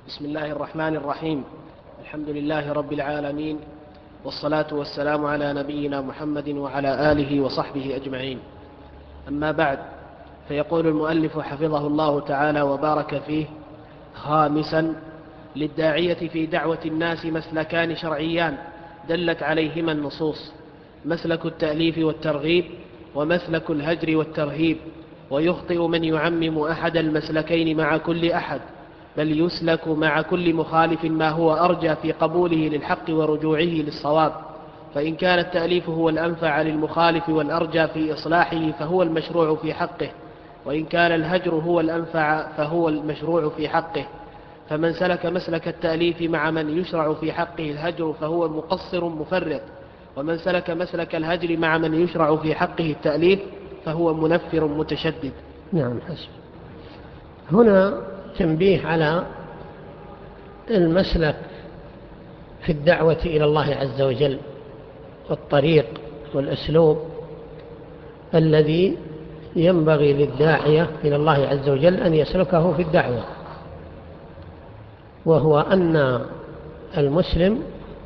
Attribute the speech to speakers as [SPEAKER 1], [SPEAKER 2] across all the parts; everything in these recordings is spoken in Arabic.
[SPEAKER 1] بسم الله الرحمن الرحيم. الحمد لله رب العالمين، والصلاة والسلام على نبينا محمد وعلى آله وصحبه أجمعين. أما بعد، فيقول المؤلف حفظه الله تعالى وبارك فيه: خامسا، للداعية في دعوة الناس مسلكان شرعيان دلت عليهما النصوص: مسلك التأليف والترغيب، ومسلك الهجر والترهيب. ويخطئ من يعمم أحد المسلكين مع كل أحد، بل يسلك مع كل مخالف ما هو أرجى في قبوله للحق ورجوعه للصواب. فإن كان التأليف هو الأنفع للمخالف والأرجى في إصلاحه فهو المشروع في حقه، وإن كان الهجر هو الأنفع فهو المشروع في حقه. فمن سلك مسلك التأليف مع من يشرع في حقه الهجر فهو مقصر مفرط، ومن سلك مسلك الهجر مع من يشرع في حقه التأليف فهو منفر متشدد.
[SPEAKER 2] نعم، حسب. هنا تنبيه على المسلك في الدعوة إلى الله عز وجل، والطريق والأسلوب الذي ينبغي للداعية إلى الله عز وجل أن يسلكه في الدعوة، وهو أن المسلم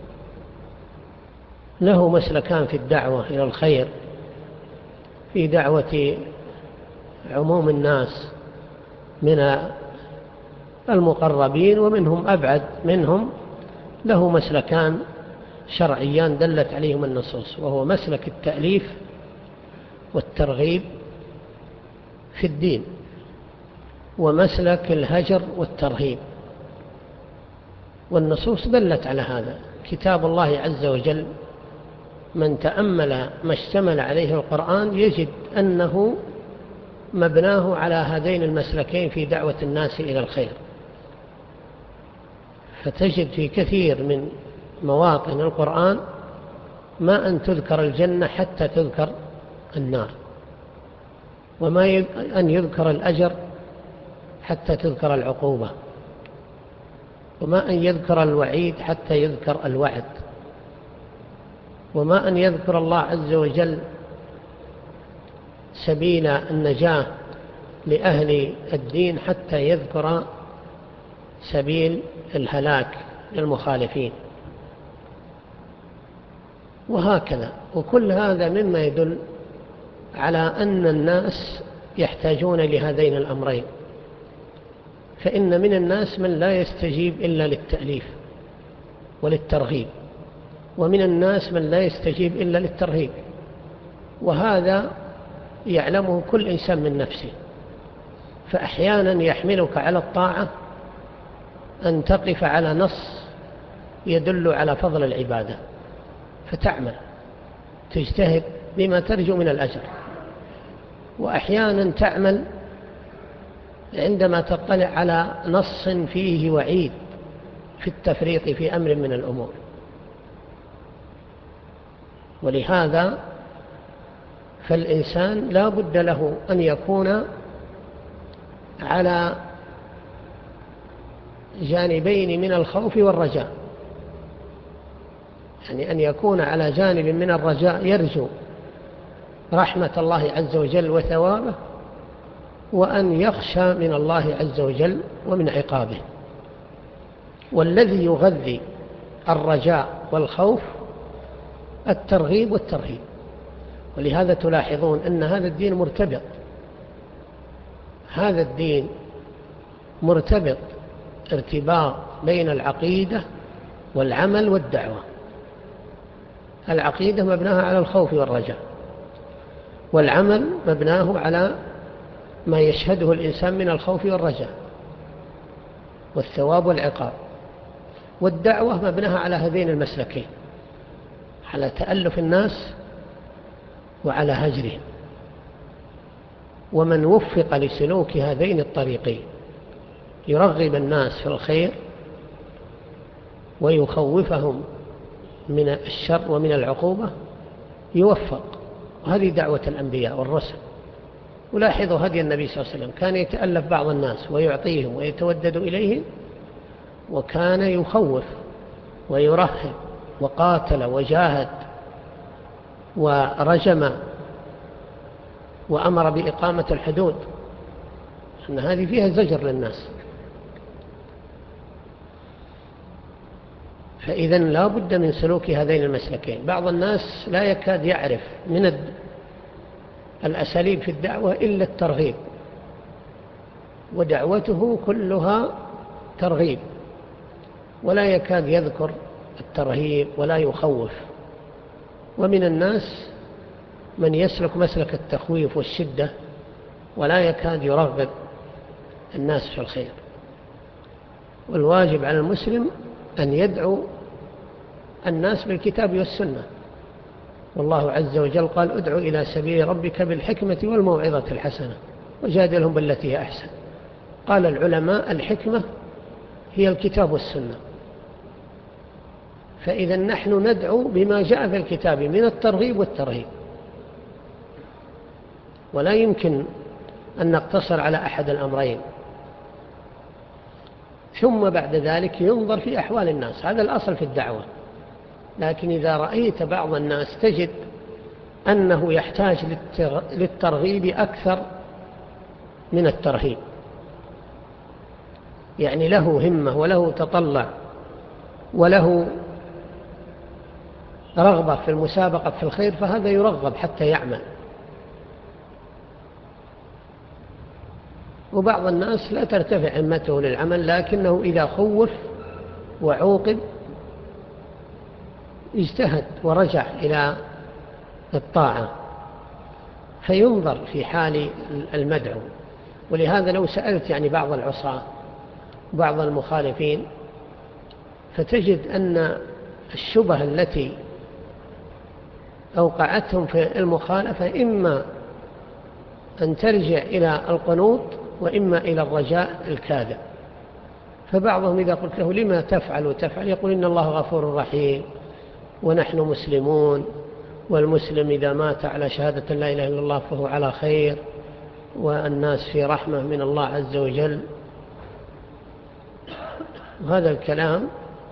[SPEAKER 2] له مسلكان في الدعوة إلى الخير، في دعوة عموم الناس من المقربين ومنهم أبعد منهم، له مسلكان شرعيان دلت عليهم النصوص، وهو مسلك التأليف والترغيب في الدين، ومسلك الهجر والترهيب. والنصوص دلت على هذا. كتاب الله عز وجل من تأمل ما اشتمل عليه القرآن يجد أنه مبناه على هذين المسلكين في دعوة الناس إلى الخير. فتجد في كثير من مواطن القرآن ما أن تذكر الجنة حتى تذكر النار، وما أن يذكر الأجر حتى تذكر العقوبة، وما أن يذكر الوعيد حتى يذكر الوعد، وما أن يذكر الله عز وجل سبيل النجاة لأهل الدين حتى يذكر سبيل الهلاك للمخالفين، وهكذا. وكل هذا مما يدل على أن الناس يحتاجون لهذين الأمرين. فإن من الناس من لا يستجيب إلا للتأليف وللترغيب، ومن الناس من لا يستجيب إلا للترهيب، وهذا يعلمه كل إنسان من نفسه. فأحيانا يحملك على الطاعة أن تقف على نص يدل على فضل العبادة فتعمل، تجتهد بما ترجو من الأجر. وأحيانا تعمل عندما تطلع على نص فيه وعيد في التفريط في أمر من الأمور. ولهذا فالإنسان لا بد له أن يكون على جانبين من الخوف والرجاء، يعني أن يكون على جانب من الرجاء يرجو رحمة الله عز وجل وثوابه، وأن يخشى من الله عز وجل ومن عقابه. والذي يغذي الرجاء والخوف الترغيب والترهيب. ولهذا تلاحظون أن هذا الدين مرتبط، هذا الدين مرتبط ارتباط بين العقيدة والعمل والدعوة. العقيدة مبناها على الخوف والرجاء، والعمل مبناه على ما يشهده الإنسان من الخوف والرجاء والثواب والعقاب. والدعوة مبناها على هذين المسلكين، على تألف الناس وعلى هجرهم. ومن وفق لسلوك هذين الطريقين يرغب الناس في الخير ويخوفهم من الشر ومن العقوبة يوفق. وهذه دعوة الأنبياء والرسل. ولاحظوا هدي النبي صلى الله عليه وسلم، كان يتألف بعض الناس ويعطيهم ويتودد إليهم، وكان يخوف ويرهب وقاتل وجاهد ورجم وأمر بإقامة الحدود، أن هذه فيها زجر للناس. فإذا لا بد من سلوك هذين المسلكين. بعض الناس لا يكاد يعرف من الأساليب في الدعوة إلا الترغيب، ودعوته كلها ترغيب، ولا يكاد يذكر الترهيب ولا يخوف. ومن الناس من يسلك مسلك التخويف والشدة ولا يكاد يرغب الناس في الخير. والواجب على المسلم أن يدعو الناس بالكتاب والسنة، والله عز وجل قال ادعو إلى سبيل ربك بالحكمة والموعظة الحسنة وجادلهم بالتي هي أحسن. قال العلماء الحكمة هي الكتاب والسنة. فإذا نحن ندعو بما جاء في الكتاب من الترغيب والترهيب، ولا يمكن أن نقتصر على أحد الأمرين. ثم بعد ذلك ينظر في أحوال الناس، هذا الأصل في الدعوة. لكن إذا رأيت بعض الناس تجد أنه يحتاج للترغيب أكثر من الترهيب، يعني له همة وله تطلع وله رغبة في المسابقة في الخير، فهذا يرغب حتى يعمل. وبعض الناس لا ترتفع همته للعمل، لكنه إذا خوف وعوقب اجتهد ورجع إلى الطاعة، فينظر في حال المدعو. ولهذا لو سألت يعني بعض العصاة بعض المخالفين فتجد أن الشبه التي أوقعتهم في المخالفة إما أن ترجع إلى القنوط وإما إلى الرجاء الكاذب. فبعضهم إذا قلت له لما تفعل يقول إن الله غفور رحيم ونحن مسلمون، والمسلم إذا مات على شهادة لا إله إلا الله فهو على خير، والناس في رحمة من الله عز وجل. وهذا الكلام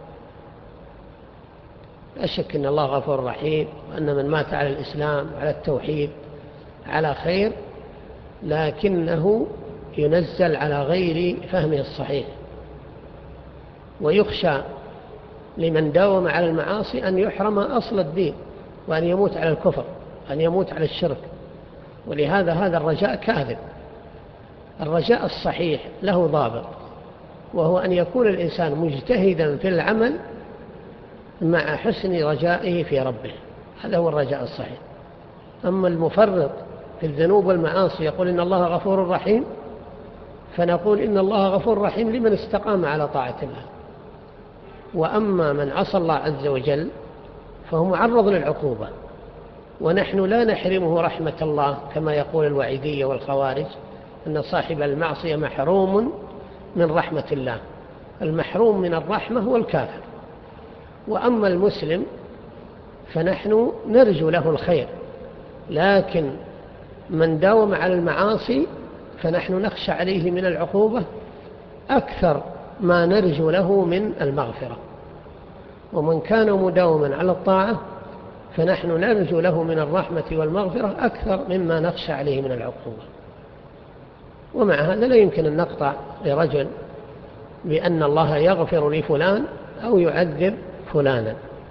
[SPEAKER 2] لا شك أن الله غفور رحيم، وأن من مات على الإسلام وعلى التوحيد على خير، لكنه ينزل على غير فهمه الصحيح. ويخشى لمن داوم على المعاصي أن يحرم أصل الدين، وأن يموت على الكفر، أن يموت على الشرك. ولهذا هذا الرجاء كاذب. الرجاء الصحيح له ضابط، وهو أن يكون الإنسان مجتهدا في العمل مع حسن رجائه في ربه، هذا هو الرجاء الصحيح. أما المفرط في الذنوب والمعاصي يقول إن الله غفور رحيم، فنقول إن الله غفور رحيم لمن استقام على طاعة الله. وأما من عصى الله عز وجل فهو معرض للعقوبة، ونحن لا نحرمه رحمة الله كما يقول الوعيدية والخوارج أن صاحب المعصية محروم من رحمة الله. المحروم من الرحمة هو الكافر. وأما المسلم فنحن نرجو له الخير، لكن من داوم على المعاصي فنحن نخشى عليه من العقوبة أكثر ما نرجو له من المغفرة. ومن كان مداوما على الطاعة فنحن نرجو له من الرحمة والمغفرة أكثر مما نخشى عليه من العقوبة. ومع هذا لا يمكن أن نقطع لرجل بأن الله يغفر لفلان أو يعذب فلانا،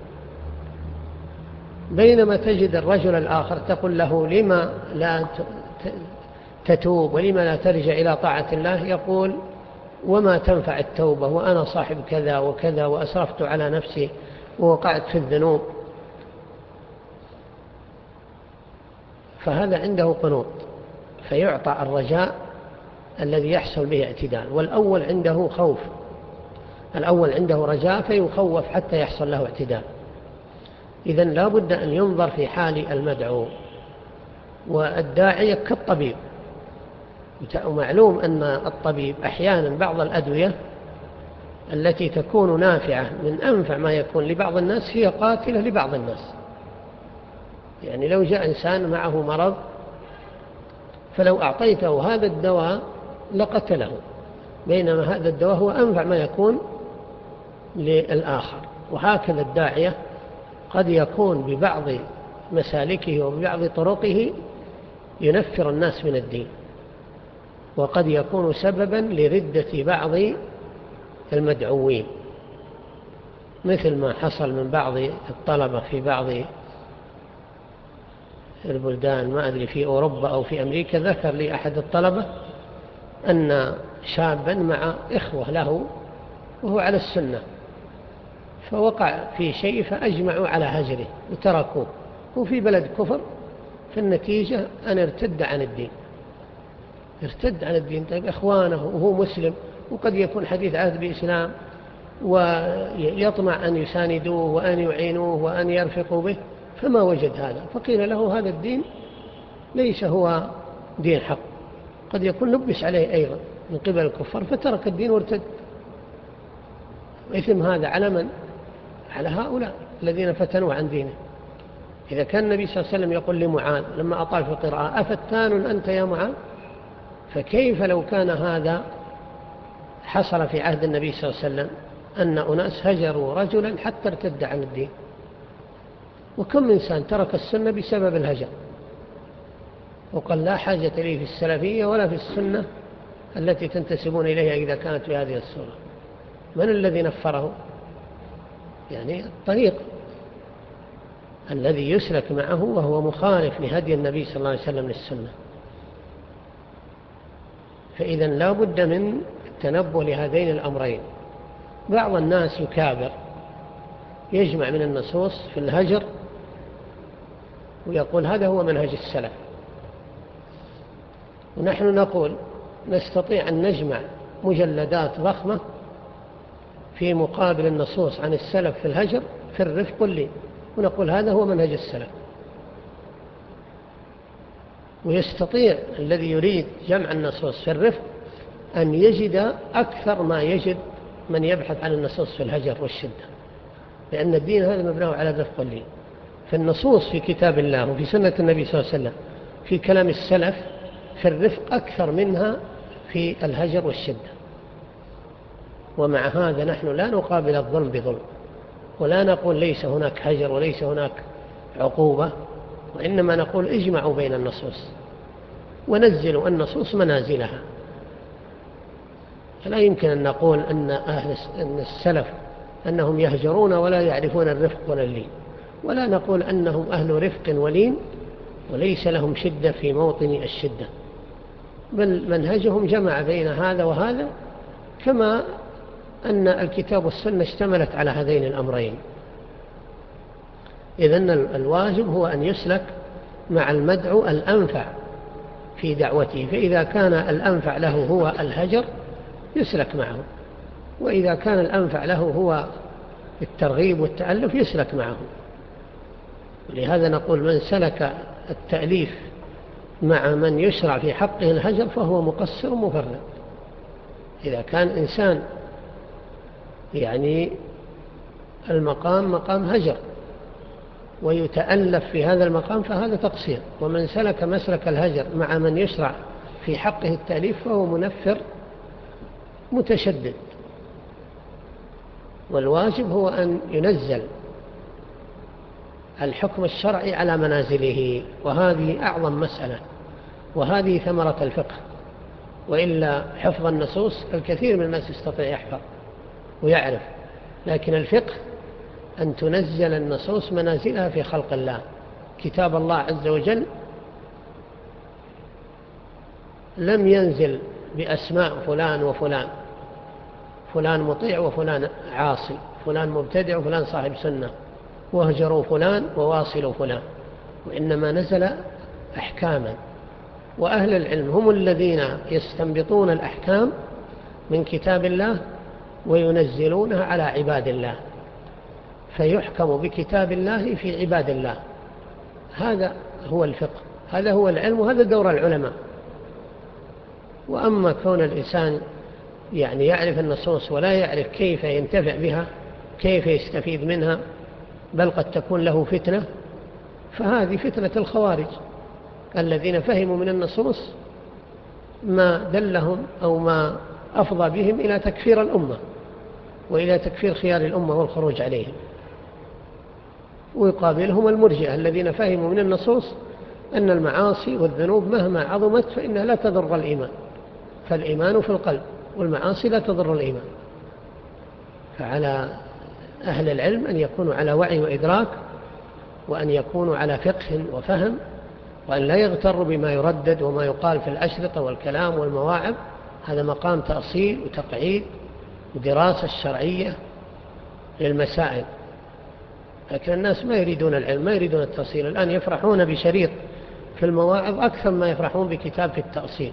[SPEAKER 2] بينما تجد الرجل الآخر تقول له لما لا تتوب ولما لا ترجع إلى طاعة الله، يقول وما تنفع التوبة وأنا صاحب كذا وكذا وأسرفت على نفسي ووقعت في الذنوب. فهذا عنده قنوط، فيعطى الرجاء الذي يحصل به اعتدال. والأول عنده خوف، الأول عنده رجاء فيخوف حتى يحصل له اعتدال. إذن لا بد أن ينظر في حال المدعو. والداعية كالطبيب، ومعلوم أن الطبيب أحيانا بعض الأدوية التي تكون نافعة من أنفع ما يكون لبعض الناس هي قاتلة لبعض الناس. يعني لو جاء إنسان معه مرض فلو أعطيته هذا الدواء لقتله، بينما هذا الدواء هو أنفع ما يكون للآخر. وهكذا الداعية قد يكون ببعض مسالكه وببعض طرقه ينفر الناس من الدين، وقد يكون سببا لردة بعض المدعوين. مثل ما حصل من بعض الطلبة في بعض البلدان، ما أدري في أوروبا أو في أمريكا. ذكر لي أحد الطلبة أن شابا مع إخوة له وهو على السنة، فوقع في شيء فأجمعوا على هجره وتركوه، وفي بلد كفر، فالنتيجة أن ارتد عن الدين. ارتد عن الدين. طيب إخوانه وهو مسلم وقد يكون حديث عهد بإسلام ويطمع أن يساندوه وأن يعينوه وأن يرفقوا به، فما وجد هذا، فقيل له هذا الدين ليس هو دين حق، قد يكون لبس عليه أيضا من قبل الكفار فترك الدين وارتد. إثم هذا على من؟ على هؤلاء الذين فتنوا عن دينه. إذا كان النبي صلى الله عليه وسلم يقول لمعاذ لما أطال في القراءة أفتان أنت يا معاذ، فكيف لو كان هذا حصل في عهد النبي صلى الله عليه وسلم أن أناس هجروا رجلا حتى ارتد عن الدين؟ وكم إنسان ترك السنة بسبب الهجر وقال لا حاجة لي في السلفية ولا في السنة التي تنتسبون إليها إذا كانت بهذه الصورة. من الذي نفره؟ يعني الطريق الذي يسلك معه وهو مخالف لهدي النبي صلى الله عليه وسلم للسنة. فإذا لا بد من التنبه لهذين الأمرين. بعض الناس يكابر، يجمع من النصوص في الهجر ويقول هذا هو منهج السلف، ونحن نقول نستطيع أن نجمع مجلدات ضخمة في مقابل النصوص عن السلف في الهجر في الرفق واللين، ونقول هذا هو منهج السلف. ويستطيع الذي يريد جمع النصوص في الرفق أن يجد أكثر ما يجد من يبحث عن النصوص في الهجر والشدة، لأن الدين هذا مبناه على الرفق واللين. فالنصوص في كتاب الله وفي سنة النبي صلى الله عليه وسلم في كلام السلف في الرفق أكثر منها في الهجر والشدة. ومع هذا نحن لا نقابل الظلم بظلم، ولا نقول ليس هناك هجر وليس هناك عقوبة، وإنما نقول اجمعوا بين النصوص ونزلوا النصوص منازلها. فلا يمكن أن نقول أن السلف أنهم يهجرون ولا يعرفون الرفق ولا اللين، ولا نقول أنهم أهل رفق ولين وليس لهم شدة في موطن الشدة، بل منهجهم جمع بين هذا وهذا، كما أن الكتاب والسنة اشتملت على هذين الأمرين. إذن الواجب هو أن يسلك مع المدعو الأنفع في دعوته، فإذا كان الأنفع له هو الهجر يسلك معه، وإذا كان الأنفع له هو الترغيب والتألف يسلك معه. ولهذا نقول من سلك التأليف مع من يشرع في حقه الهجر فهو مقصر مفرط. إذا كان إنسان يعني المقام مقام هجر ويتألف في هذا المقام فهذا تقصير، ومن سلك مسلك الهجر مع من يشرع في حقه التأليف فهو منفر متشدد. والواجب هو أن ينزل الحكم الشرعي على منازله، وهذه أعظم مسألة، وهذه ثمرة الفقه. وإلا حفظ النصوص الكثير من الناس يستطيع يحفظ ويعرف، لكن الفقه أن تنزل النصوص منازلها في خلق الله. كتاب الله عز وجل لم ينزل بأسماء فلان وفلان، فلان مطيع وفلان عاصي، فلان مبتدع وفلان صاحب سنة، واهجروا فلان وواصلوا فلان، وإنما نزل أحكاما. وأهل العلم هم الذين يستنبطون الأحكام من كتاب الله وينزلونها على عباد الله، فيحكم بكتاب الله في عباد الله. هذا هو الفقه، هذا هو العلم، وهذا دور العلماء. وأما كون الإنسان يعني يعرف النصوص ولا يعرف كيف ينتفع بها، كيف يستفيد منها، بل قد تكون له فتنة، فهذه فتنة الخوارج الذين فهموا من النصوص ما دلهم أو ما أفضى بهم إلى تكفير الأمة وإلى تكفير خيار الأمة والخروج عليهم. ويقابلهم المرجئة الذين فهموا من النصوص أن المعاصي والذنوب مهما عظمت فإنها لا تضر الإيمان، فالإيمان في القلب والمعاصي لا تضر الإيمان. فعلى أهل العلم أن يكونوا على وعي وإدراك، وأن يكونوا على فقه وفهم، وأن لا يغتروا بما يردد وما يقال في الأشرطة والكلام والمواعظ. هذا مقام تأصيل وتقعيد ودراسة الشرعية للمسائل. لكن الناس ما يريدون العلم، ما يريدون التأصيل. الآن يفرحون بشريط في المواعظ أكثر ما يفرحون بكتاب في التأصيل،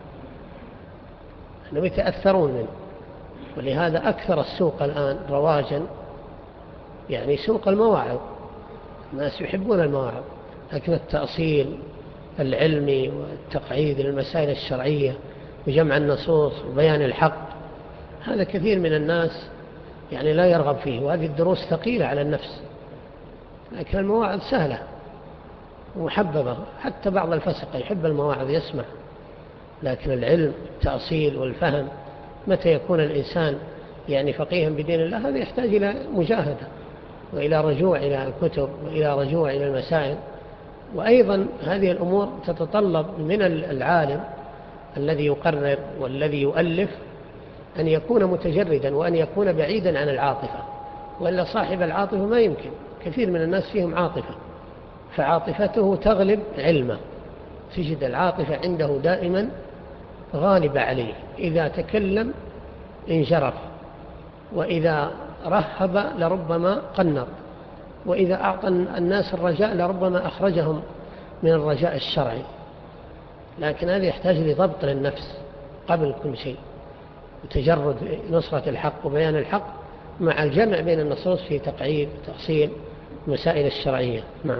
[SPEAKER 2] أنهم يتأثرون منه. ولهذا أكثر السوق الآن رواجا يعني سوق المواعظ، الناس يحبون المواعظ، لكن التأصيل العلمي والتقعيد للمسائل الشرعية وجمع النصوص وبيان الحق، هذا كثير من الناس يعني لا يرغب فيه، وهذه الدروس ثقيلة على النفس. لكن المواعظ سهلة ومحببة، حتى بعض الفسقة يحب المواعظ يسمع. لكن العلم التأصيل والفهم، متى يكون الإنسان يعني فقيها بدين الله، هذا يحتاج إلى مجاهدة وإلى رجوع إلى الكتب وإلى رجوع إلى المسائل. وأيضا هذه الأمور تتطلب من العالم الذي يقرر والذي يؤلف أن يكون متجردا، وأن يكون بعيدا عن العاطفة، وإلا صاحب العاطفة ما يمكن. كثير من الناس فيهم عاطفة، فعاطفته تغلب علمه، تجد العاطفة عنده دائما غالبة عليه. إذا تكلم انجرف، وإذا رهب لربما قنط، وإذا أعطى الناس الرجاء لربما أخرجهم من الرجاء الشرعي. لكن هذا يحتاج لضبط للنفس قبل كل شيء، وتجرد نصرة الحق وبيان الحق مع الجمع بين النصوص في تقعيد وتأصيل مسائل الشرعية. نعم.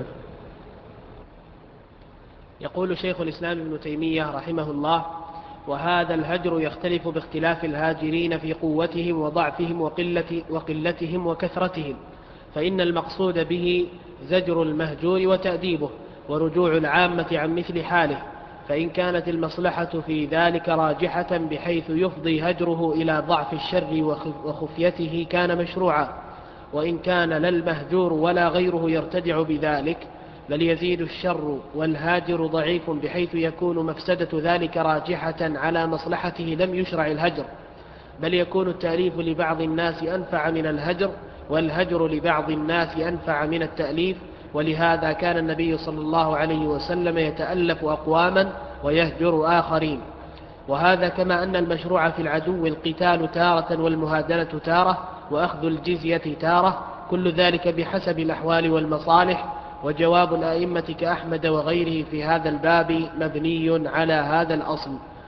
[SPEAKER 1] يقول شيخ الإسلام ابن تيمية رحمه الله: وهذا الهجر يختلف باختلاف الهاجرين في قوتهم وضعفهم وقلتهم وكثرتهم، فإن المقصود به زجر المهجور وتأديبه ورجوع العامة عن مثل حاله، فإن كانت المصلحة في ذلك راجحة بحيث يفضي هجره إلى ضعف الشر وخفيته كان مشروعا، وإن كان لا المهجور ولا غيره يرتدع بذلك بل يزيد الشر والهاجر ضعيف بحيث يكون مفسدة ذلك راجحة على مصلحته لم يشرع الهجر، بل يكون التأليف لبعض الناس أنفع من الهجر، والهجر لبعض الناس أنفع من التأليف. ولهذا كان النبي صلى الله عليه وسلم يتألف أقواما ويهجر آخرين. وهذا كما أن المشروع في العدو القتال تارة والمهادنة تارة وأخذ الجزية تارة، كل ذلك بحسب الأحوال والمصالح. وجواب الأئمة كأحمد وغيره في هذا الباب مبني على هذا الأصل.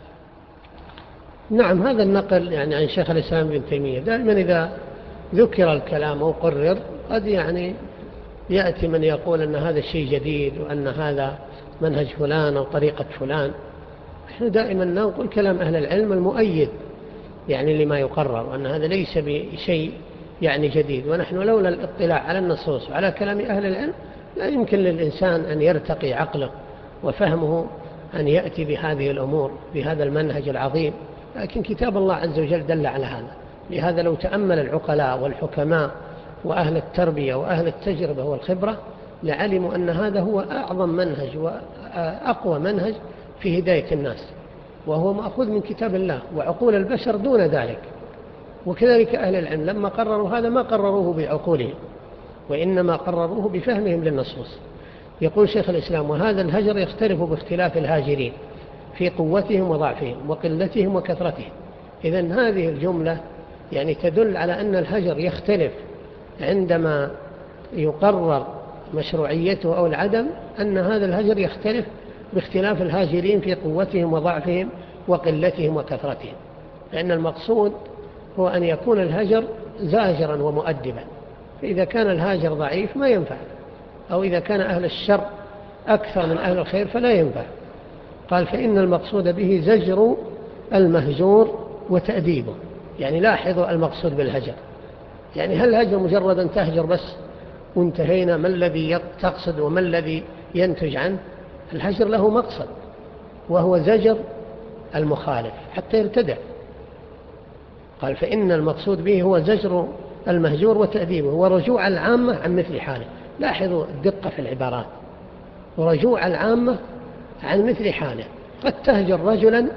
[SPEAKER 2] نعم، هذا النقل يعني عن شيخ الإسلام ابن تيمية. دائما إذا ذكر الكلام أو قرر قد يعني يأتي من يقول أن هذا الشيء جديد وأن هذا منهج فلان أو طريقة فلان. نحن دائما نقول كلام أهل العلم المؤيد يعني لما يقرر، وأن هذا ليس بشيء يعني جديد. ونحن لولا الاطلاع على النصوص وعلى كلام أهل العلم لا يمكن للإنسان أن يرتقي عقله وفهمه أن يأتي بهذه الأمور بهذا المنهج العظيم. لكن كتاب الله عز وجل دل على هذا. لهذا لو تأمل العقلاء والحكماء وأهل التربية وأهل التجربة والخبرة لعلموا أن هذا هو أعظم منهج وأقوى منهج في هداية الناس، وهو مأخوذ من كتاب الله، وعقول البشر دون ذلك. وكذلك أهل العلم لما قرروا هذا ما قرروه بعقولهم، وإنما قرروه بفهمهم للنصوص. يقول شيخ الإسلام: وهذا الهجر يختلف باختلاف الهاجرين في قوتهم وضعفهم وقلتهم وكثرتهم. إذن هذه الجملة يعني تدل على أن الهجر يختلف عندما يقرر مشروعيته أو العدم، أن هذا الهجر يختلف باختلاف الهاجرين في قوتهم وضعفهم وقلتهم وكثرتهم. لأن المقصود هو أن يكون الهجر زاجرا ومؤدبا، فإذا كان الهاجر ضعيف ما ينفع، أو إذا كان أهل الشر أكثر من أهل الخير فلا ينفع. قال: فإن المقصود به زجر المهجور وتأديبه. يعني لاحظوا المقصود بالهجر، يعني هل الهجر مجرد أن تهجر بس وانتهينا؟ ما الذي تقصد وما الذي ينتج عنه؟ الهجر له مقصد، وهو زجر المخالف حتى يرتدع. قال: فإن المقصود به هو زجر المهجور وتأديبه ورجوع العامة عن مثل حاله. لاحظوا الدقة في العبارات، ورجوع العامة عن مثل حاله. قد تهجر رجلا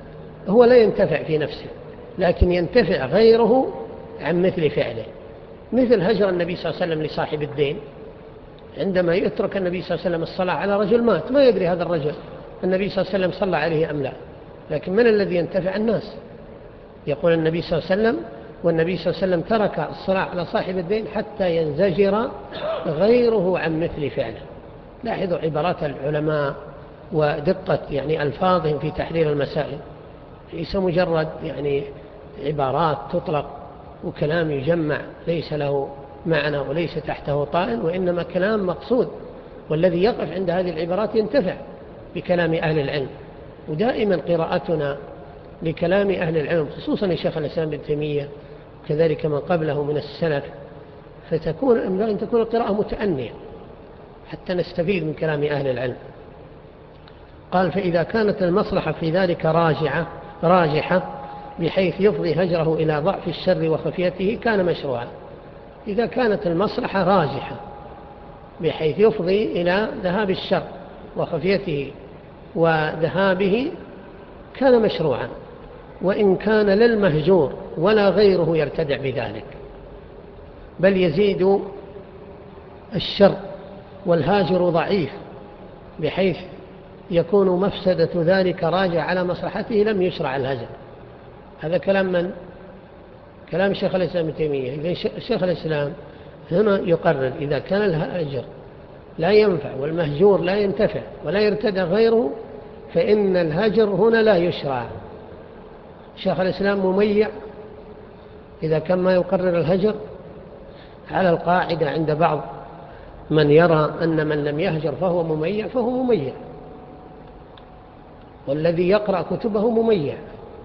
[SPEAKER 2] هو لا ينتفع في نفسه، لكن ينتفع غيره عن مثل فعله. مثل هجر النبي صلى الله عليه وسلم لصاحب الدين، عندما يترك النبي صلى الله عليه وسلم الصلاة على رجل مات، ما يدري هذا الرجل النبي صلى الله عليه وسلم صلى عليه أم لا، لكن من الذي ينتفع؟ الناس. يقول النبي صلى الله عليه وسلم: والنبي صلى الله عليه وسلم ترك الصلاة على صاحب الدين حتى ينزجر غيره عن مثل فعله. لاحظوا عبارات العلماء ودقة يعني ألفاظهم في تحرير المسائل، ليس مجرد يعني عبارات تطلق وكلام يجمع ليس له معنى وليس تحته طائل، وإنما كلام مقصود، والذي يقف عند هذه العبارات ينتفع بكلام أهل العلم. ودائما قراءتنا لكلام أهل العلم خصوصا الشيخ الإسلام ابن تيمية كذلك من قبله من السلف، فتكون أن تكون القراءة متأنية حتى نستفيد من كلام أهل العلم. قال: فإذا كانت المصلحة في ذلك راجحة بحيث يفضي هجره إلى ضعف الشر وخفيته كان مشروعا. إذا كانت المصلحة راجحة بحيث يفضي إلى ذهاب الشر وخفيته وذهابه كان مشروعا، وإن كان للمهجور ولا غيره يرتدع بذلك، بل يزيد الشر والهاجر ضعيف بحيث يكون مفسدة ذلك راجع على مصلحته لم يشرع الهجر. هذا كلام من؟ كلام شيخ الإسلام ابن تيمية. إذن شيخ الإسلام هنا يقرر إذا كان الهجر لا ينفع والمهجور لا ينتفع ولا يرتدع غيره فإن الهجر هنا لا يشرع. شيخ الإسلام مميع إذا كان ما يقرر الهجر على القاعدة عند بعض من يرى أن من لم يهجر فهو مميع، فهو مميع، والذي يقرأ كتبه مميع.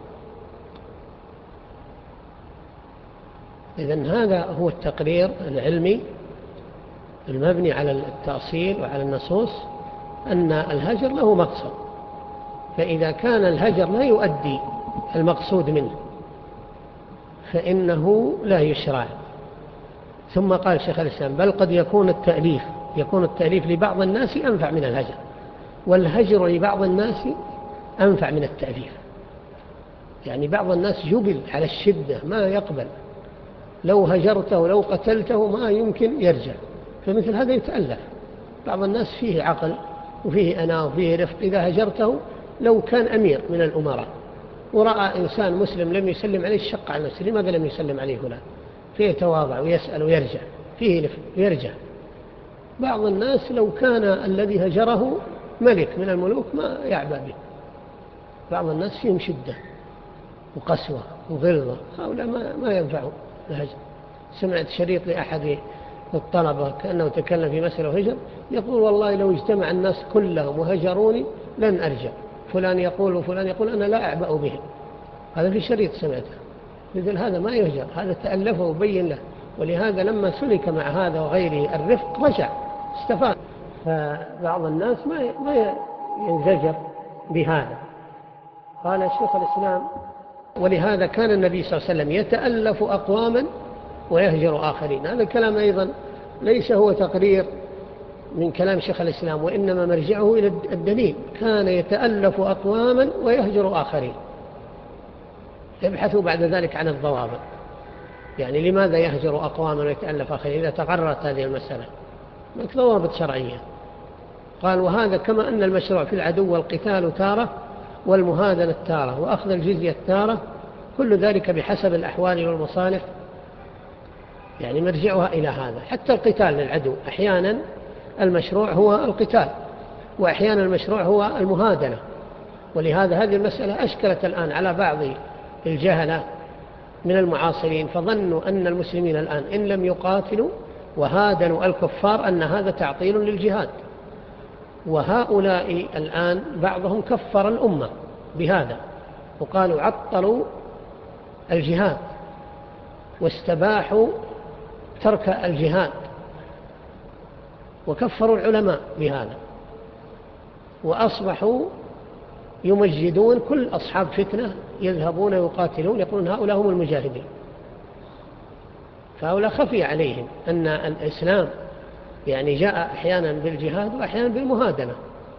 [SPEAKER 2] إذن هذا هو التقرير العلمي المبني على التأصيل وعلى النصوص أن الهجر له مقصد، فإذا كان الهجر لا يؤدي المقصود منه فإنه لا يشرع. ثم قال شيخ الإسلام: بل قد يكون التأليف لبعض الناس أنفع من الهجر، والهجر لبعض الناس أنفع من التأليف. يعني بعض الناس جبل على الشدة ما يقبل، لو هجرته لو قتلته ما يمكن يرجع، فمثل هذا يتألف. بعض الناس فيه عقل وفيه أناة وفيه رفق، إذا هجرته لو كان أمير من الأمراء ورأى إنسان مسلم لم يسلم عليه الشق على نفسه، لماذا لم يسلم عليه فلان؟ فيتواضع ويسأل ويرجع، فيه رفق ويرجع. بعض الناس لو كان الذي هجره ملك من الملوك ما يعبأ به. بعض الناس فيهم شدة وقسوة وغلظة، هؤلاء ما ينفعوا الهجر. سمعت شريط لأحد الطلبة كأنه تكلم في مسألة وهجر، يقول: والله لو اجتمع الناس كلهم وهجروني لن أرجع، فلان يقول وفلان يقول أنا لا أعبأ بهم. هذا في شريط سمعته. مثل هذا ما يهجر، هذا تألفه وبين له، ولهذا لما سلك مع هذا وغيره الرفق رجع استفاد. فبعض الناس ما ينزجر بهذا. قال شيخ الإسلام: ولهذا كان النبي صلى الله عليه وسلم يتألف أقواما ويهجر آخرين. هذا الكلام أيضا ليس هو تقرير من كلام شيخ الإسلام، وإنما مرجعه إلى الدليل. كان يتألف أقواما ويهجر آخرين. يبحثوا بعد ذلك عن الضوابط، يعني لماذا يهجر أقواما ويتألف آخرين إذا تقررت هذه المسألة؟ ضوابط شرعية. قال: وهذا كما أن المشروع في العدو والقتال تارة والمهادنة تارة وأخذ الجزية تارة، كل ذلك بحسب الأحوال والمصالح، يعني مرجعها إلى هذا. حتى القتال للعدو أحيانا المشروع هو القتال، وأحيانا المشروع هو المهادنة. ولهذا هذه المسألة أشكلت الآن على بعض الجهلة من المعاصرين، فظنوا أن المسلمين الآن إن لم يقاتلوا وهادنوا الكفار أن هذا تعطيل للجهاد. وهؤلاء الآن بعضهم كفر الأمة بهذا، وقالوا عطلوا الجهاد واستباحوا ترك الجهاد، وكفروا العلماء بهذا، وأصبحوا يمجدون كل أصحاب فتنة يذهبون يقاتلون، يقولون هؤلاء هم المجاهدين. فهؤلاء خفي عليهم أن الإسلام يعني جاء أحيانا بالجهاد وأحيانا بالمهادنة.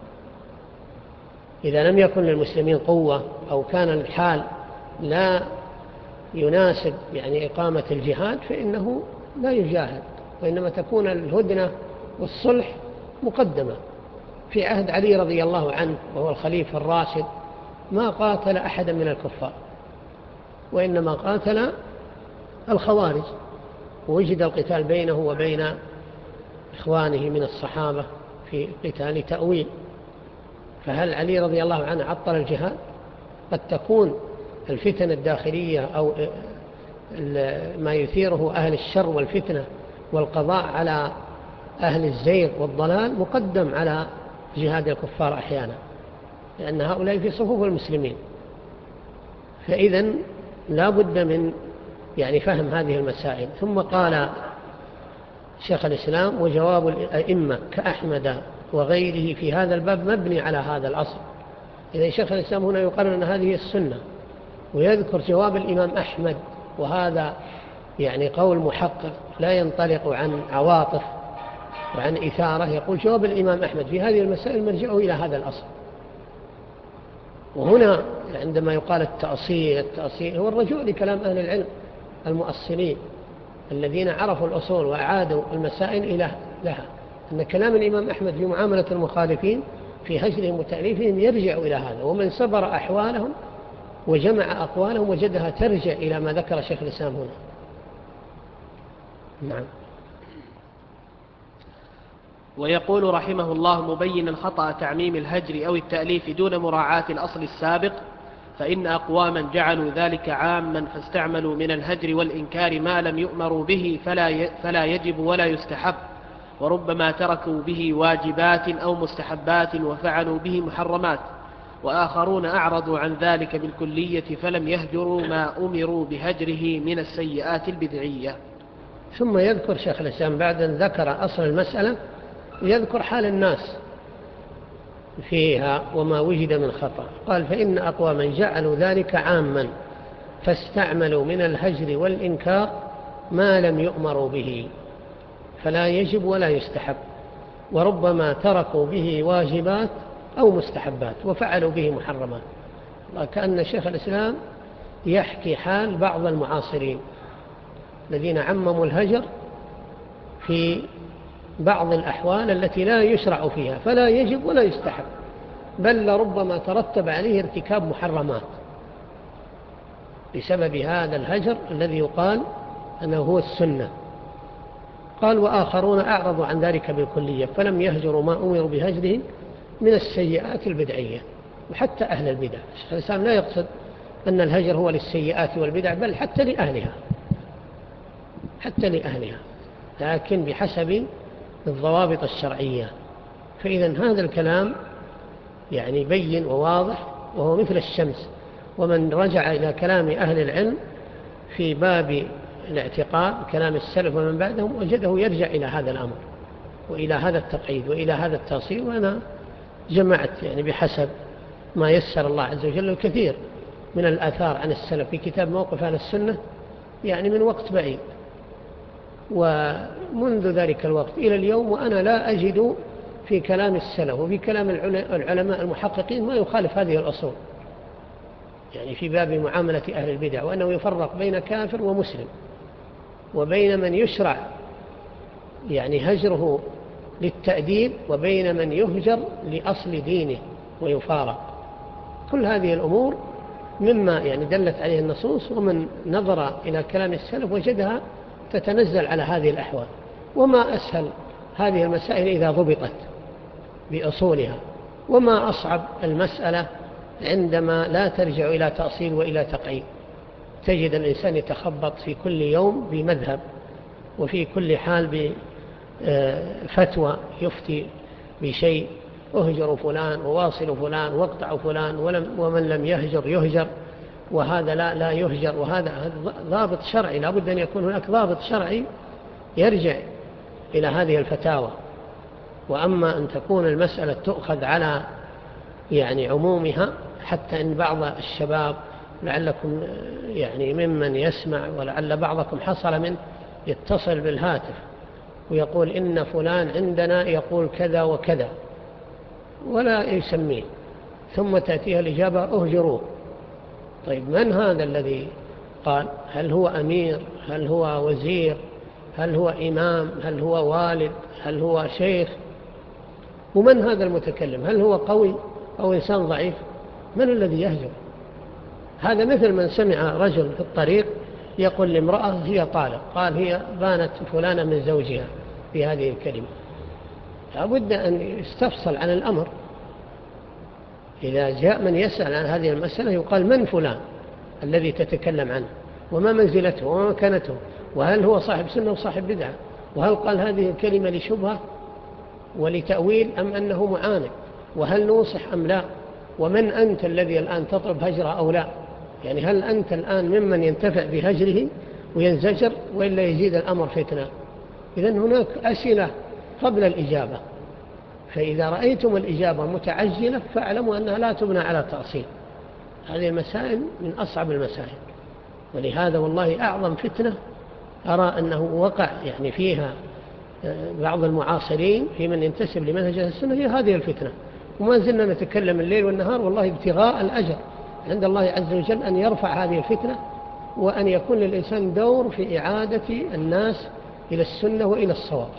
[SPEAKER 2] إذا لم يكن للمسلمين قوة أو كان الحال لا يناسب يعني إقامة الجهاد فإنه لا يجاهد، وإنما تكون الهدنة والصلح مقدمة. في عهد علي رضي الله عنه وهو الخليفة الراشد ما قاتل أحدا من الكفار، وإنما قاتل الخوارج، ووجد القتال بينه وبين إخوانه من الصحابة في قتال تأويل. فهل علي رضي الله عنه عطل الجهاد؟ قد تكون الفتن الداخلية أو ما يثيره أهل الشر والفتنة والقضاء على أهل الزيغ والضلال مقدم على جهاد الكفار أحيانا، لأن هؤلاء في صفوف المسلمين. فإذن لا بد من فهم هذه المسائل. ثم قال شيخ الإسلام: وجواب الأئمة كأحمد وغيره في هذا الباب مبني على هذا الأصل. إذا شيخ الإسلام هنا يقرر أن هذه السنة، ويذكر جواب الإمام أحمد، وهذا قول محقق لا ينطلق عن عواطف وعن إثارة. يقول جواب الإمام أحمد في هذه المسائل مرجعه إلى هذا الأصل. وهنا عندما يقال التأصيل هو الرجوع لكلام أهل العلم المؤصلين الذين عرفوا الأصول وأعادوا المسائل لها، أن كلام الإمام أحمد في معاملة المخالفين في هجرهم وتأليفهم يرجع إلى هذا. ومن سبر أحوالهم وجمع أقوالهم وجدها ترجع إلى ما ذكر شيخ الإسلام هنا. نعم.
[SPEAKER 1] ويقول رحمه الله مبينا خطأ تعميم الهجر أو التأليف دون مراعاة الأصل السابق: فإن أقواما جعلوا ذلك عاما فاستعملوا من الهجر والإنكار ما لم يؤمروا به فلا يجب ولا يستحب، وربما تركوا به واجبات أو مستحبات وفعلوا به محرمات، وآخرون أعرضوا عن ذلك بالكلية فلم يهجروا ما أمروا بهجره من السيئات البدعية.
[SPEAKER 2] ثم يذكر شيخ الإسلام بعد أن ذكر أصل المسألة يذكر حال الناس فيها وما وجد من خطأ. قال: فإن أقواما جعلوا ذلك عاما فاستعملوا من الهجر والإنكار ما لم يؤمروا به فلا يجب ولا يستحب، وربما تركوا به واجبات أو مستحبات وفعلوا به محرمات. كأن شيخ الإسلام يحكي حال بعض المعاصرين الذين عمموا الهجر في بعض الأحوال التي لا يشرع فيها فلا يجب ولا يستحب، بل لربما ترتب عليه ارتكاب محرمات بسبب هذا الهجر الذي يقال أنه هو السنة. قال: وآخرون أعرضوا عن ذلك بالكلية فلم يهجروا ما أمروا بهجره من السيئات البدعية. وحتى أهل البدع الشيخ الإسلام لا يقصد أن الهجر هو للسيئات والبدع، بل حتى لأهلها، لكن بحسب الضوابط الشرعية. فإذا هذا الكلام بين وواضح، وهو مثل الشمس. ومن رجع إلى كلام أهل العلم في باب الاعتقاد كلام السلف ومن بعدهم وجده يرجع إلى هذا الأمر وإلى هذا التقعيد وإلى هذا التأصيل. وأنا جمعت بحسب ما يسر الله عز وجل الكثير من الآثار عن السلف في كتاب موقف أهل السنة من وقت بعيد، ومنذ ذلك الوقت إلى اليوم وأنا لا أجد في كلام السلف وفي كلام العلماء المحققين ما يخالف هذه الأصول في باب معاملة أهل البدع، وأنه يفرق بين كافر ومسلم، وبين من يشرع هجره للتأديب، وبين من يهجر لأصل دينه ويفارق. كل هذه الأمور مما دلت عليه النصوص، ومن نظر إلى كلام السلف وجدها تتنزل على هذه الأحوال. وما أسهل هذه المسائل إذا ضبطت بأصولها، وما أصعب المسألة عندما لا ترجع إلى تأصيل وإلى تقعيد. تجد الإنسان يتخبط في كل يوم بمذهب، وفي كل حال بفتوى يفتي بشيء: اهجروا فلان وواصلوا فلان واقطعوا فلان، ومن لم يهجر يهجر، وهذا لا يهجر. وهذا ضابط شرعي، لا بد أن يكون هناك ضابط شرعي يرجع إلى هذه الفتاوى. وأما أن تكون المسألة تؤخذ على عمومها، حتى إن بعض الشباب لعلكم ممن يسمع ولعل بعضكم حصل منه يتصل بالهاتف ويقول: إن فلان عندنا يقول كذا وكذا، ولا يسميه، ثم تأتيها الإجابة: اهجروه. طيب من هذا الذي قال؟ هل هو أمير؟ هل هو وزير؟ هل هو إمام؟ هل هو والد؟ هل هو شيخ؟ ومن هذا المتكلم؟ هل هو قوي أو إنسان ضعيف؟ من الذي يهجر؟ هذا مثل من سمع رجل في الطريق يقول لامرأة هي طالق، قال هي بانت فلانة من زوجها في هذه الكلمة. لابد أن يستفصل عن الأمر. إذا جاء من يسأل عن هذه المسألة يقال من فلان الذي تتكلم عنه، وما منزلته وما مكانته، وهل هو صاحب سنة وصاحب بدعة، وهل قال هذه الكلمة لشبهة ولتأويل أم أنه معاند، وهل نوصح أم لا، ومن أنت الذي الآن تطلب هجره أو لا. يعني هل أنت الآن ممن ينتفع بهجره وينزجر وإلا يزيد الأمر فتنة؟ إذن هناك أسئلة قبل الإجابة، فإذا رأيتم الإجابة متعجلة فاعلموا أنها لا تبنى على تأصيل. هذه المسائل من أصعب المسائل، ولهذا والله أعظم فتنة أرى أنه وقع يعني فيها بعض المعاصرين في من ينتسب لمنهج أهل السنة هي هذه الفتنة. وما زلنا نتكلم الليل والنهار والله ابتغاء الأجر عند الله عز وجل أن يرفع هذه الفتنة، وأن يكون للإنسان دور في إعادة الناس إلى السنة وإلى الصواب.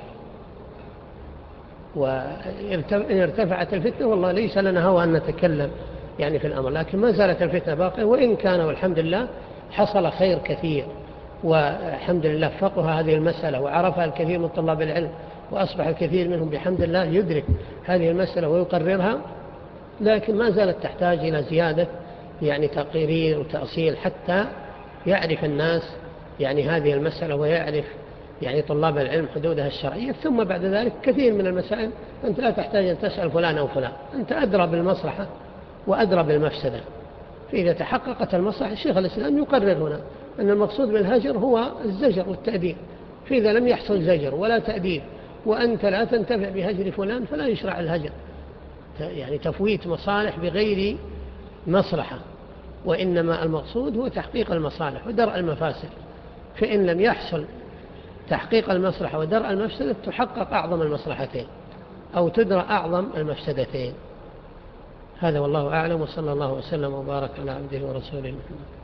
[SPEAKER 2] وإن ارتفعت الفتنة والله ليس لنا هوى أن نتكلم يعني في الأمر، لكن ما زالت الفتنة باقية، وإن كان والحمد لله حصل خير كثير، والحمد لله فقه هذه المسألة وعرفها الكثير من طلاب العلم، وأصبح الكثير منهم بحمد الله يدرك هذه المسألة ويقررها، لكن ما زالت تحتاج إلى زيادة يعني تقرير وتأصيل حتى يعرف الناس يعني هذه المسألة، ويعرف يعني طلاب العلم حدودها الشرعية. ثم بعد ذلك كثير من المسائل أنت لا تحتاج أن تسأل فلان أو فلان، أنت أدرى بالمصلحة وأدرى بالمفسدة. فإذا تحققت المصلحة الشيخ الإسلام يقرر هنا أن المقصود بالهجر هو الزجر والتأديب، فإذا لم يحصل زجر ولا تأديب وأنت لا تنتفع بهجر فلان فلا يشرع الهجر، يعني تفويت مصالح بغير مصلحة، وإنما المقصود هو تحقيق المصالح ودرء المفاسد. فإن لم يحصل تحقيق المصلحة ودرء المفسدة تحقق أعظم المصلحتين أو تدرى أعظم المفسدتين. هذا والله أعلم، وصلى الله وسلم وبارك على عبده ورسوله محمد.